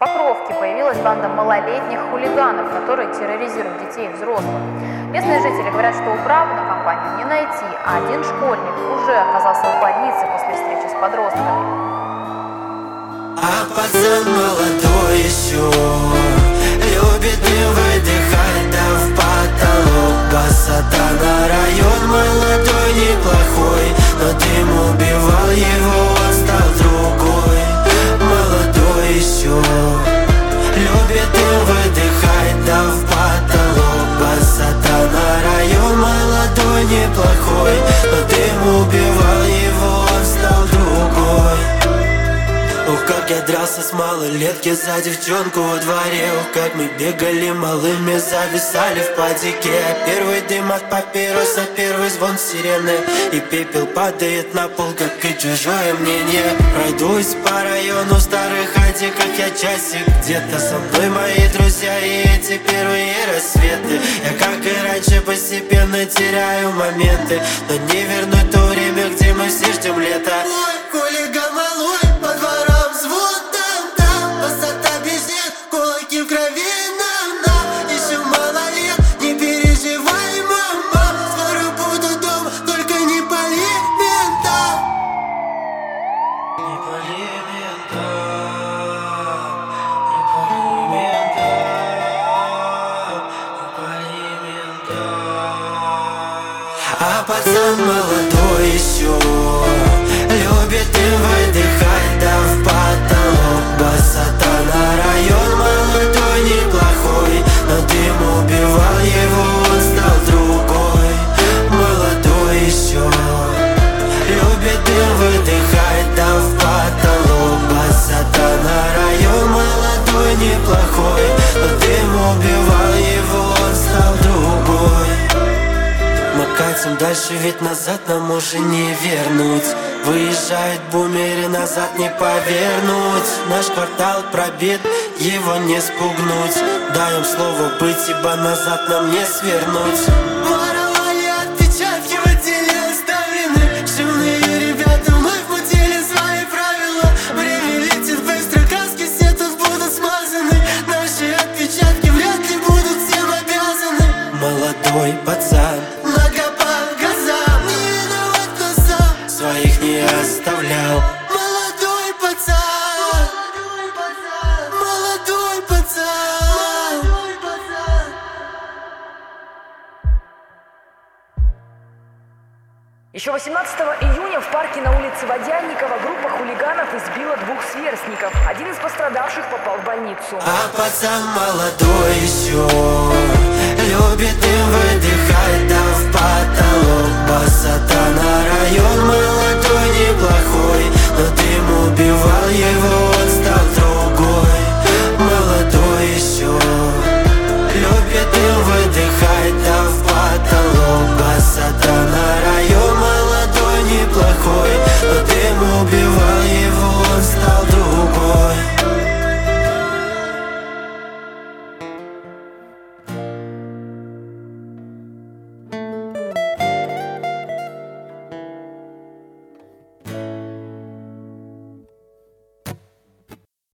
Покровке появилась банда малолетних хулиганов, которые терроризируют детей и взрослых. Местные жители говорят, что управу на компанию не найти, а один школьник уже оказался в больнице после встречи с подростками. А пацан молодой еще любит не выдыхать, да в потолок басата на район. Молодой неплохой, но дым убивал его, он стал другой. Молодой еще любит дым выдыхать, да в потолок басата на район. Молодой неплохой, но дым убивал его, он стал другой. Ух, как я дрался с малолетки за девчонку во дворе. Ух, как мы бегали малыми, зависали в падике. Первый дым от папироса, первый звон сирены, и пепел падает на пол, как и чужое мнение. Пройдусь по району старых хатиках я часик. Где-то со мной мои друзья и эти первые рассветы. Я, как и раньше, постепенно теряю моменты, но не вернуть то время, где мы все ждем лета. Ой, хулиган малой, по дворам звон там, высота бежит, кулаки в крови нам, еще мало лет, не переживай, мама, скоро буду дома, только не пали мента. Не пали мента, не пали мента, не пали мента. А пацан молодой еще любит и выдыхать, да в потолок басата на район. Молодой неплохой, но дым убивал его, он стал другой. Молодой еще любит и выдыхать, да в потолок басата на район. Молодой неплохой, но дым убивал его, он стал другой. Мы катим дальше, ведь назад нам уже не вернуть. Выезжает бумер и назад не повернуть. Наш квартал пробит, его не спугнуть. Даем слово быть, ибо назад нам не свернуть. Воровали отпечатки, в отделе оставлены. Шумные ребята, мы вмутили свои правила. Время летит быстро, краски все тут будут смазаны. Наши отпечатки вряд ли будут всем обязаны. Молодой пацан, нога по газам, не виноват, кто сам своих не оставлял. Молодой пацан, молодой пацан, молодой пацан. Еще 18 июня в парке на улице Водянникова группа хулиганов избила двух сверстников. Один из пострадавших попал в больницу. А пацан молодой еще любит им выдыхать, да в потолок басата на район. Молодой